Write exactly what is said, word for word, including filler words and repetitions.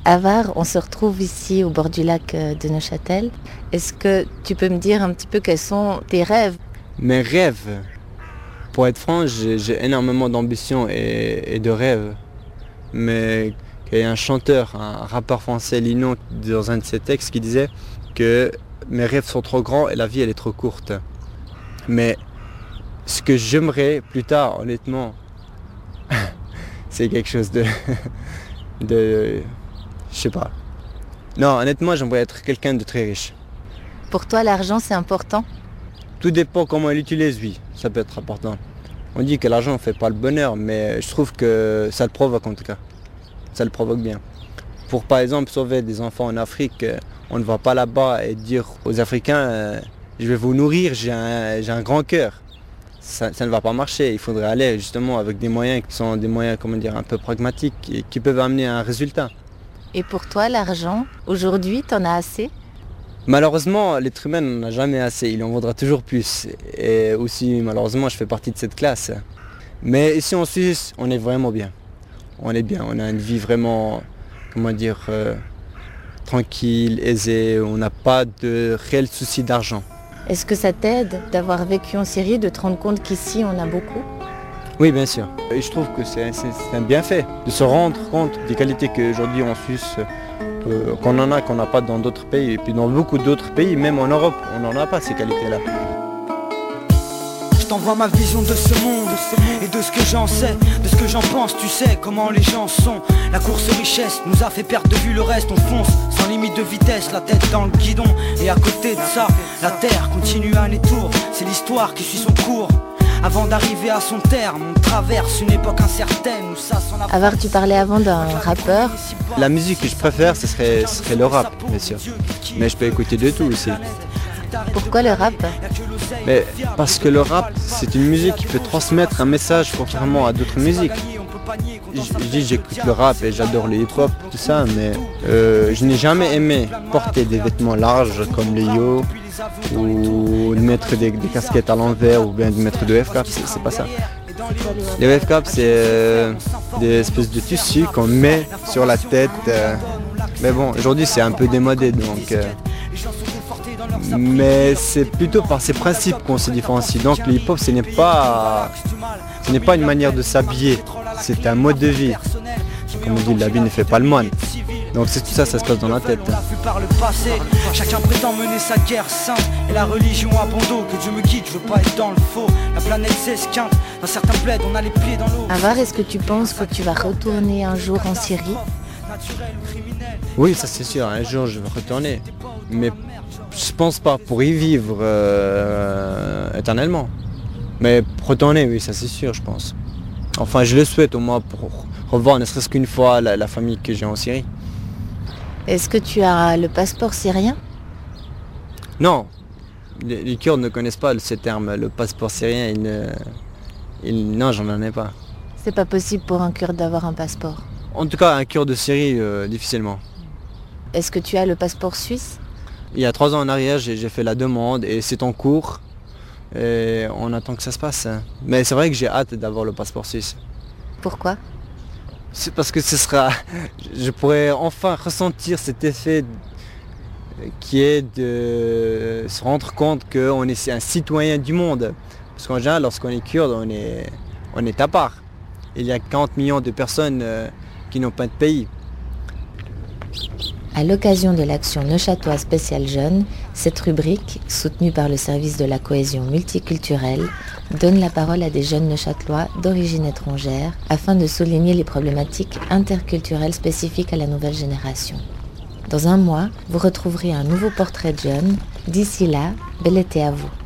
Avar, on se retrouve ici au bord du lac de Neuchâtel. Est-ce que tu peux me dire un petit peu quels sont tes rêves? Mes rêves, pour être franc, j'ai, j'ai énormément d'ambition et, et de rêves. Mais il y a un chanteur, un rappeur français, Lino, dans un de ses textes, qui disait que mes rêves sont trop grands et la vie elle est trop courte. Mais ce que j'aimerais plus tard, honnêtement, c'est quelque chose de... de... je sais pas. Non, honnêtement, j'aimerais être quelqu'un de très riche. Pour toi, l'argent, c'est important? Tout dépend comment on l'utilise, oui, ça peut être important. On dit que l'argent ne fait pas le bonheur, mais je trouve que ça le provoque en tout cas. Ça le provoque bien. Pour par exemple sauver des enfants en Afrique, on ne va pas là-bas et dire aux Africains euh, je vais vous nourrir, j'ai un, j'ai un grand cœur. Ça, ça ne va pas marcher. Il faudrait aller justement avec des moyens qui sont des moyens, comment dire, un peu pragmatiques et qui peuvent amener à un résultat. Et pour toi, l'argent, aujourd'hui, t'en as assez? Malheureusement, l'être humain n'en a jamais assez, il en voudra toujours plus. Et aussi, malheureusement, je fais partie de cette classe. Mais ici en Suisse, on est vraiment bien. On est bien, on a une vie vraiment, comment dire, euh, tranquille, aisée, on n'a pas de réels soucis d'argent. Est-ce que ça t'aide d'avoir vécu en Syrie, de te rendre compte qu'ici on a beaucoup? Oui, bien sûr. Et je trouve que c'est, c'est, c'est un bienfait de se rendre compte des qualités qu'aujourd'hui en Suisse, euh, qu'on en a, qu'on n'a pas dans d'autres pays. Et puis dans beaucoup d'autres pays, même en Europe, on n'en a pas ces qualités-là. Je t'envoie ma vision de ce monde et de ce que j'en sais, de ce que j'en pense, tu sais comment les gens sont. La course aux richesses nous a fait perdre de vue le reste, on fonce sans limite de vitesse, la tête dans le guidon. Et à côté de ça, la terre continue à aller tour, c'est l'histoire qui suit son cours. Avant d'arriver à son terme, on traverse une époque incertaine où ça s'en a... Avar, tu parlais avant d'un rappeur. La musique que je préfère, ce serait, ce serait le rap, bien sûr. Mais je peux écouter de tout aussi. Pourquoi le rap? Mais parce que le rap, c'est une musique qui peut transmettre un message contrairement à d'autres musiques. Je, je dis j'écoute le rap et j'adore le hip-hop, tout ça, mais euh, je n'ai jamais aimé porter des vêtements larges comme les yo, ou de mettre des, des casquettes à l'envers, ou bien de mettre des F-caps, c'est, c'est pas ça. Les F-caps, c'est euh, des espèces de tissus qu'on met sur la tête. Euh, mais bon, aujourd'hui c'est un peu démodé, donc... Euh, mais c'est plutôt par ses principes qu'on se différencie. Donc le hip-hop, ce n'est pas, ce n'est pas une manière de s'habiller, c'est un mode de vie. Comme on dit, l'habit ne fait pas le moine. Donc c'est tout ça, ça se passe dans la tête. Chacun prétend mener sa guerre sainte et la religion a bon dos. Que Dieu me guide, je veux pas être dans le faux. La planète s'esquinte, dans certains plaids on a les pieds dans l'eau. Avar, est-ce que tu penses que tu vas retourner un jour en Syrie? Oui, ça c'est sûr, un jour je vais retourner. Mais je pense pas pour y vivre euh, éternellement. Mais retourner, oui, ça c'est sûr, je pense. Enfin, je le souhaite au moins pour revoir ne serait-ce qu'une fois la, la famille que j'ai en Syrie. Est-ce que tu as le passeport syrien? Non, les, les Kurdes ne connaissent pas ce terme, le passeport syrien, ils ne... Ils, non, j'en ai pas. C'est pas possible pour un Kurde d'avoir un passeport? En tout cas, un Kurde de Syrie, euh, difficilement. Est-ce que tu as le passeport suisse? Il y a trois ans en arrière, j'ai, j'ai fait la demande et c'est en cours. Et on attend que ça se passe. Mais c'est vrai que j'ai hâte d'avoir le passeport suisse. Pourquoi? C'est parce que ce sera... Je pourrais enfin ressentir cet effet qui est de se rendre compte qu'on est un citoyen du monde. Parce qu'en général, lorsqu'on est kurde, on est, on est à part. Il y a quarante millions de personnes qui n'ont pas de pays. À l'occasion de l'action Neuchâtelois Spécial Jeunes, cette rubrique, soutenue par le service de la cohésion multiculturelle, donne la parole à des jeunes neuchâtelois d'origine étrangère afin de souligner les problématiques interculturelles spécifiques à la nouvelle génération. Dans un mois, vous retrouverez un nouveau portrait de jeunes. D'ici là, bel été à vous.